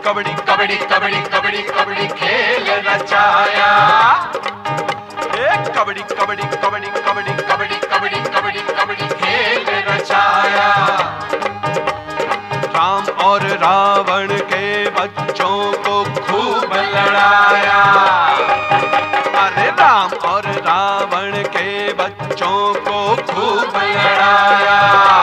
कबड्डी कबड्डी कबड्डी कबड्डी कबड्डी खेल रचाया। कबड्डी कबड्डी कबड्डी कबड्डी कबड्डी कबड्डी कबड्डी कबड्डी खेल रचाया। राम और रावण के बच्चों को खूब लड़ाया। अरे राम और रावण के बच्चों को खूब लड़ाया।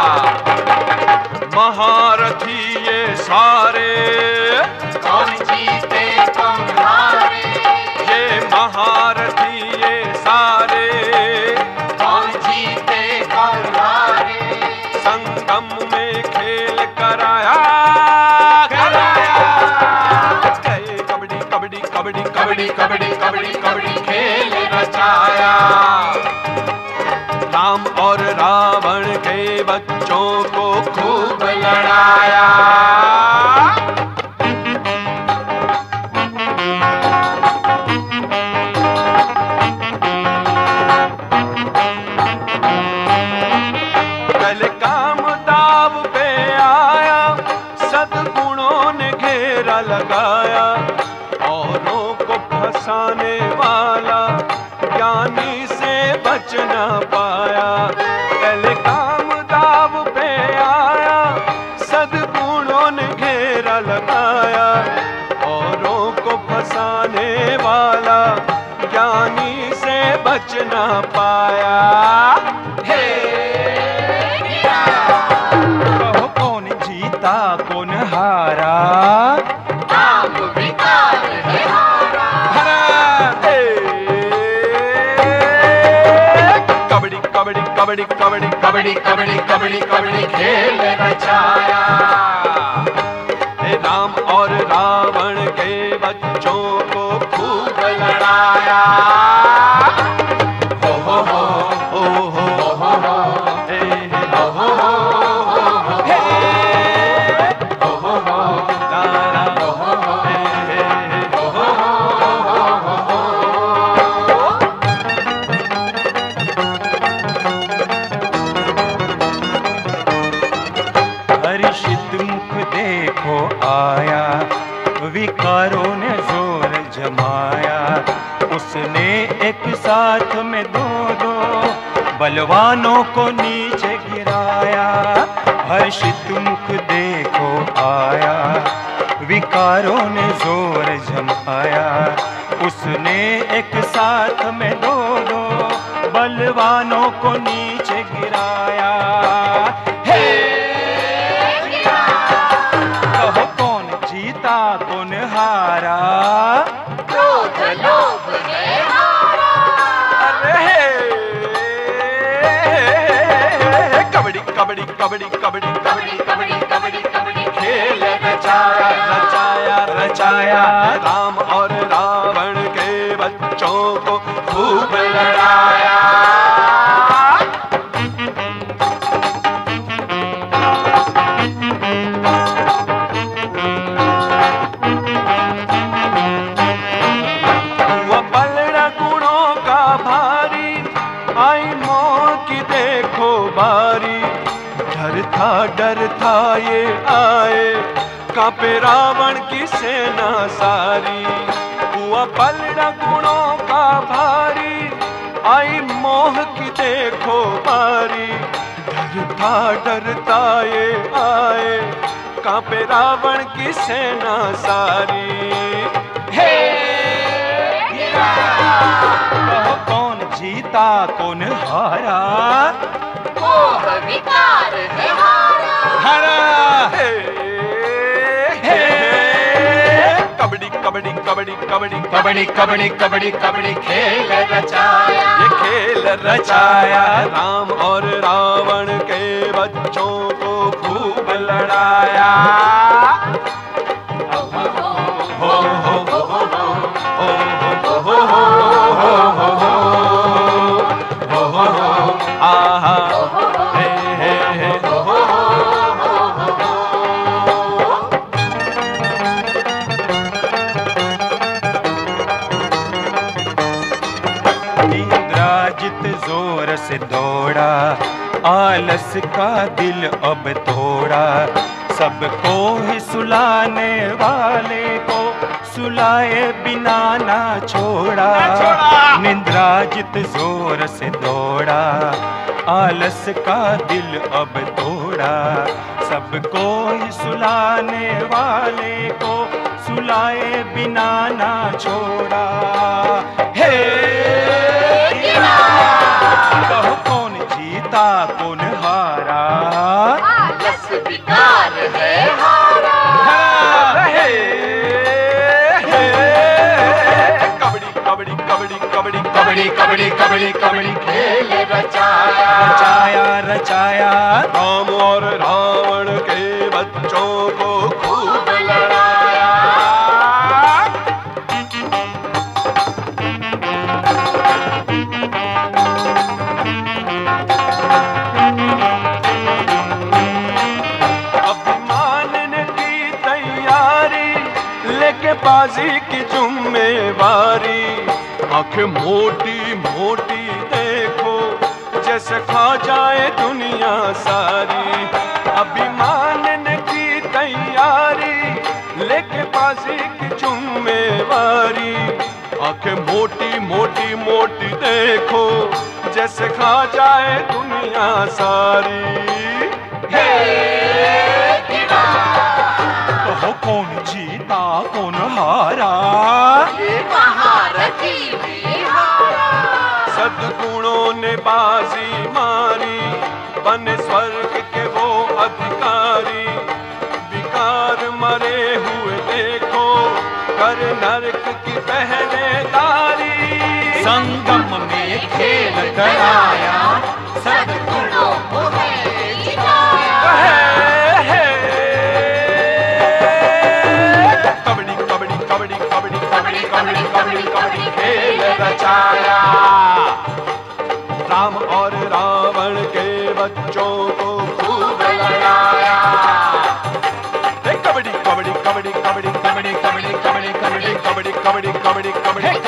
महारथी ये सारे कौन जीते कौन हारे, ये महारथी ये सारे कौन जीते कौन हारे, संगम में खेल कराया कराया। कबड्डी कबड्डी कबड्डी कबड्डी कबड्डी कबड्डी कबड्डी खेल रचाया। राम और रावण के बच्चों को खूब लड़ाया। कल काम दाव पे आया, सद्गुणों ने घेरा लगाया। औरों को फंसाने वाला ज्ञानी से बच न पाया। कल काम दाव पे आया, सद्गुणों ने घेरा लगाया। औरों को फंसाने वाला ज्ञानी से बच न पाया। हे कहो कौन जीता कौन हारा, काम विकार है हारा। कबड्डी कबड्डी कबड्डी कबड्डी कबड्डी कबड्डी कबड्डी कबड्डी खेल रचाया। राम और रावण के बच्चों को खूब लड़ाया। हो हो हो हो हो हो हे हो हो हो हे हो हो हो ला हो हो हे हो हो हो। हर्षित मुख देखो आया, विकारों ने जोर जमाया। उसने एक साथ में दो दो बलवानों को नीचे गिराया। हर्षित मुख देखो आया, विकारों ने जोर जमाया। उसने एक साथ में दो दो बलवानों को नीचे गिराया। हे कहो कौन जीता कौन हारा, क्रोध लोभ है हारा। अरे कबड्डी कबड्डी कबड्डी कबड्डी कबड्डी कबड्डी कबड्डी कबड्डी खेल रचाया रचाया रचाया। राम और रावण के बच्चों को खूब लड़ाया। हुआ पलड़ा गुणों का भारी, आई मौत की देखो बारी। डर था ये आए, कांपे रावण की सेना सारी। हुआ पलड़ा गुणों का भारी, आई मोह की देखो बारी। डरता ये आए, कांपे रावण की सेना सारी। हे कहो कौन जीता कौन हारा, मोह विकार है हारा। हरा कबड्डी कबड्डी कबड्डी कबड्डी कबड्डी कबड्डी कबड्डी कबड्डी खेल रचाया। ये खेल रचाया। राम और रावण के बच्चों को खूब लड़ाया। हो हो हो हो हो हो हो हो आहा हे हे हे हो इंद्राजित जोर से दौड़ा, आलस का दिल अब तोड़ा। सबको ही सुलाने वाले को सुलाए बिना ना छोड़ा। निंद्रा जित जोर से दौड़ा, आलस का दिल अब तोड़ा। सबको ही सुलाने वाले को सुलाए बिना ना छोड़ा। हे कहो कौन जीता कौन हारा? आलस विकार है हारा। कबड्डी कबड्डी कबड्डी कबड्डी कबड्डी कबड्डी कबड्डी कबड्डी खेल रचाया रचाया रचाया राम और रावण के बच्चों को खूब लड़ाया। अभिमानन की तैयारी लेके बाजी की जुम्मेवारी। आंखें मोटी मोटी देखो जैसे खा जाए दुनिया सारी। अभिमानन की तैयारी लेके बाजी की जुम्मेवारी। आंखें मोटी मोटी मोटी देखो जैसे खा जाए दुनिया सारी। कहो कौन जीता कौन हारा? ये महारथी भी हारा। सद्गुणों ने बाजी मारी, बने स्वर्ग के वो अधिकारी। विकार मरे हुए देखो कर नरक की पहरेदारी। संगम में खेल कराया, सद्गुणों को है जिताया। कबड्डी कबड्डी कबड्डी कबड्डी कबड्डी कबड्डी कबड्डी कबड्डी खेल रचाया। राम और रावण के बच्चों को खूब लड़ाया। कबड्डी कबड्डी कबड्डी कबड्डी कबड्डी कबड्डी कबड्डी कबड्डी कबड्डी कबड्डी कबड्डी कबड्डी